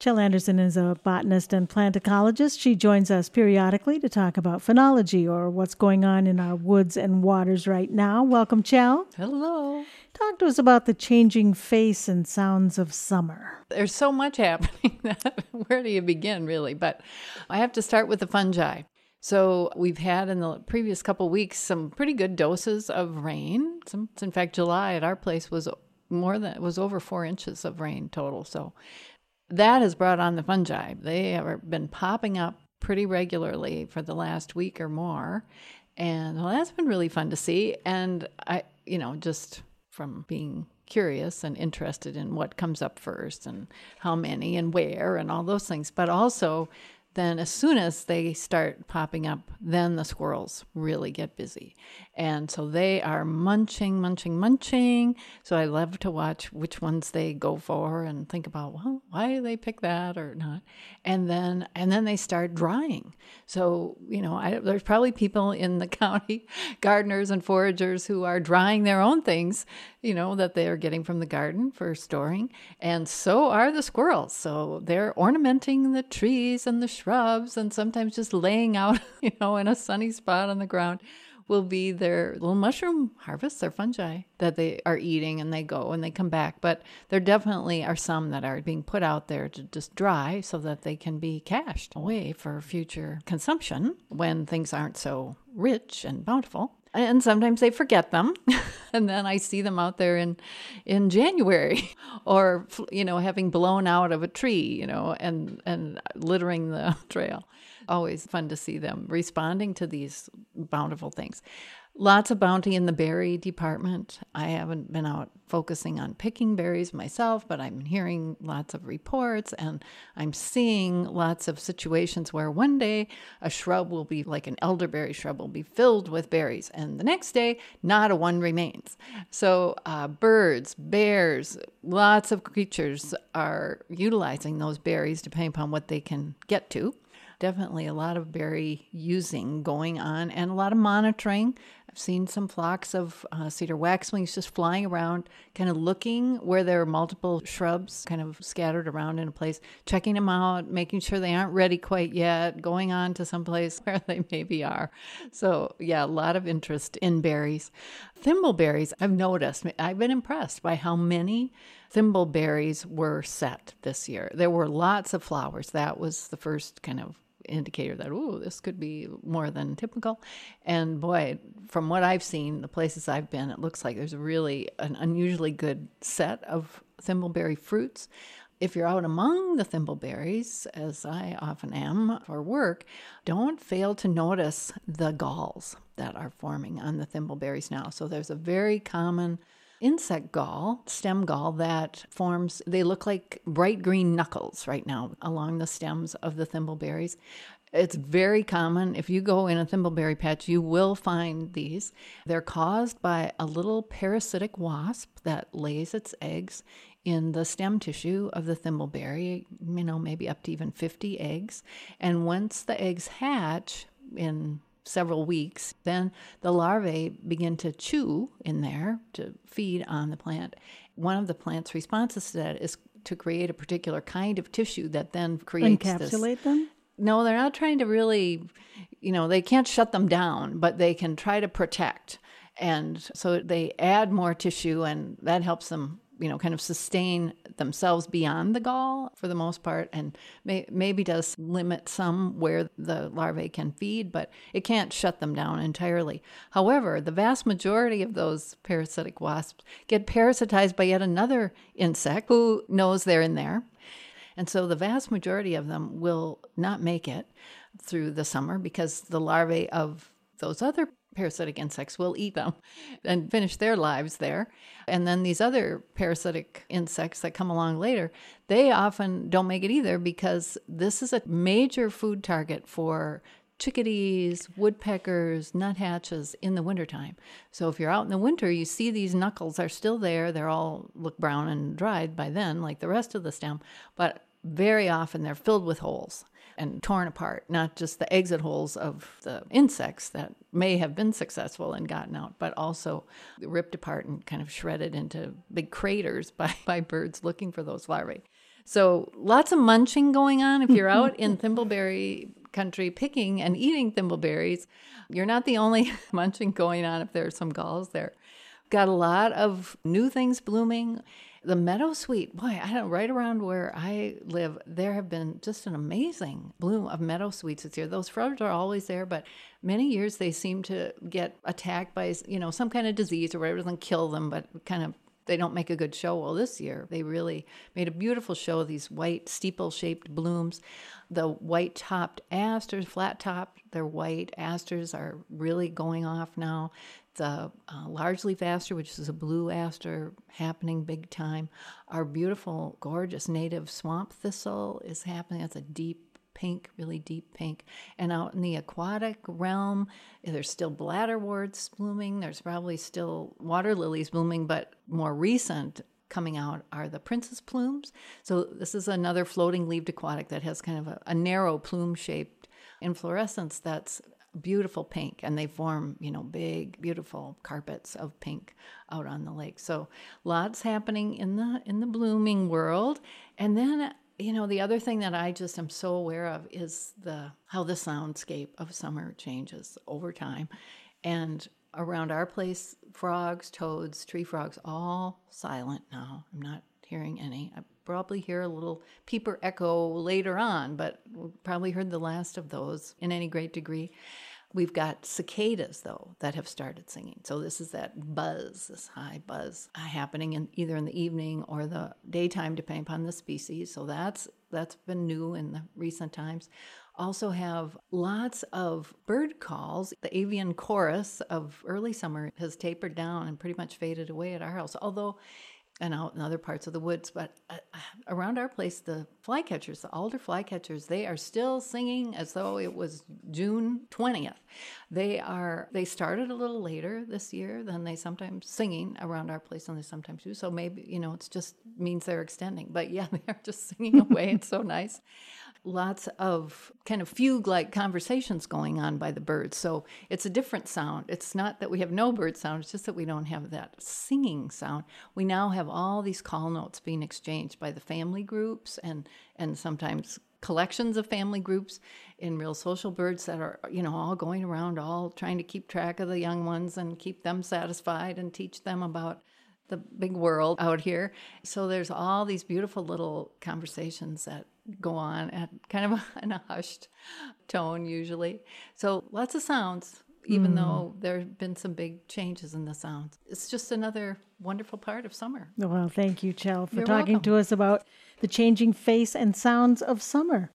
Jill Anderson is a botanist and plant ecologist. She joins us periodically to talk about phenology or what's going on in our woods and waters right now. Welcome, Jill. Hello. Talk to us about the changing face and sounds of summer. There's so much happening that where do you begin, really? But I have to start with the fungi. So we've had in the previous couple of weeks some pretty good doses of rain. In fact, July at our place was over 4 inches of rain total. So that has brought on the fungi. They have been popping up pretty regularly for the last week or more. And well, that's been really fun to see. And I, just from being curious and interested in what comes up first and how many and where and all those things. But also then as soon as they start popping up, then the squirrels really get busy. And so they are munching. So I love to watch which ones they go for and think about, well, why do they pick that or not? And then they start drying. So, there's probably people in the county, gardeners and foragers, who are drying their own things, that they are getting from the garden for storing. And so are the squirrels. So they're ornamenting the trees and the shrubs, and sometimes just laying out, in a sunny spot on the ground will be their little mushroom harvest, their fungi that they are eating, and they go and they come back. But there definitely are some that are being put out there to just dry so that they can be cached away for future consumption when things aren't so rich and bountiful. And sometimes they forget them. And then I see them out there in January or, having blown out of a tree, and littering the trail. Always fun to see them responding to these bountiful things. Lots of bounty in the berry department. I haven't been out focusing on picking berries myself, but I'm hearing lots of reports, and I'm seeing lots of situations where one day a shrub will be like an elderberry shrub will be filled with berries, and the next day not a one remains. So birds, bears, lots of creatures are utilizing those berries depending upon what they can get to. Definitely a lot of berry using going on and a lot of monitoring. I've seen some flocks of cedar waxwings just flying around, kind of looking where there are multiple shrubs kind of scattered around in a place, checking them out, making sure they aren't ready quite yet, going on to some place where they maybe are. So yeah, a lot of interest in berries. Thimbleberries, I've noticed, I've been impressed by how many thimbleberries were set this year. There were lots of flowers. That was the first kind of indicator that, this could be more than typical. And boy, from what I've seen, the places I've been, it looks like there's really an unusually good set of thimbleberry fruits. If you're out among the thimbleberries, as I often am for work, don't fail to notice the galls that are forming on the thimbleberries now. So there's a very common insect gall, stem gall, that forms, they look like bright green knuckles right now along the stems of the thimbleberries. It's very common. If you go in a thimbleberry patch, you will find these. They're caused by a little parasitic wasp that lays its eggs in the stem tissue of the thimbleberry, maybe up to even 50 eggs. And once the eggs hatch in several weeks, then the larvae begin to chew in there to feed on the plant. One of the plant's responses to that is to create a particular kind of tissue that then creates encapsulate them? No, they're not trying to really, they can't shut them down, but they can try to protect. And so they add more tissue, and that helps them kind of sustain themselves beyond the gall for the most part, and maybe does limit some where the larvae can feed, but it can't shut them down entirely. However, the vast majority of those parasitic wasps get parasitized by yet another insect who knows they're in there. And so the vast majority of them will not make it through the summer because the larvae of those other parasitic insects will eat them and finish their lives there. And then these other parasitic insects that come along later, they often don't make it either because this is a major food target for chickadees, woodpeckers, nuthatches in the wintertime. So if you're out in the winter, you see these knuckles are still there. They're all look brown and dried by then, like the rest of the stem, but very often they're filled with holes and torn apart, not just the exit holes of the insects that may have been successful and gotten out, but also ripped apart and kind of shredded into big craters by birds looking for those larvae. So lots of munching going on. If you're out in thimbleberry country picking and eating thimbleberries, you're not the only munching going on if there are some galls there. Got a lot of new things blooming. The meadowsweet, boy, I don't, right around where I live, there have been just an amazing bloom of meadowsweets this year. Those shrubs are always there, but many years they seem to get attacked by, some kind of disease or whatever, doesn't kill them, but kind of they don't make a good show. Well, this year they really made a beautiful show, these white steeple-shaped blooms. The white-topped asters, flat-topped, their white asters are really going off now. The large-leaf aster, which is a blue aster, happening big time. Our beautiful, gorgeous native swamp thistle is happening. That's a deep pink, really deep pink. And out in the aquatic realm, there's still bladderworts blooming. There's probably still water lilies blooming, but more recent coming out are the princess plumes. So this is another floating leaved aquatic that has kind of a narrow plume-shaped inflorescence that's beautiful pink, and they form, big, beautiful carpets of pink out on the lake. So lots happening in the blooming world. And then the other thing that I just am so aware of is how the soundscape of summer changes over time. And around our place, frogs, toads, tree frogs, all silent now. I'm not hearing any. I probably hear a little peeper echo later on, but we've probably heard the last of those in any great degree. We've got cicadas, though, that have started singing. So this is that buzz, this high buzz happening either in the evening or the daytime, depending upon the species. So that's been new in the recent times. Also have lots of bird calls. The avian chorus of early summer has tapered down and pretty much faded away at our house, and out in other parts of the woods. But around our place, the flycatchers, the alder flycatchers, they are still singing as though it was June 20th. They started a little later this year than they sometimes singing around our place, and they sometimes do. So maybe, it just means they're extending. But yeah, they are just singing away. It's so nice. Lots of kind of fugue-like conversations going on by the birds. So it's a different sound. It's not that we have no bird sound. It's just that we don't have that singing sound. We now have all these call notes being exchanged by the family groups and sometimes collections of family groups in real social birds that are, all going around, all trying to keep track of the young ones and keep them satisfied and teach them about the big world out here. So there's all these beautiful little conversations that go on at kind of in a hushed tone usually. So lots of sounds, even though there have been some big changes in the sounds. It's just another wonderful part of summer. Well, thank you, Chell, for You're talking welcome. to us about the changing face and sounds of summer.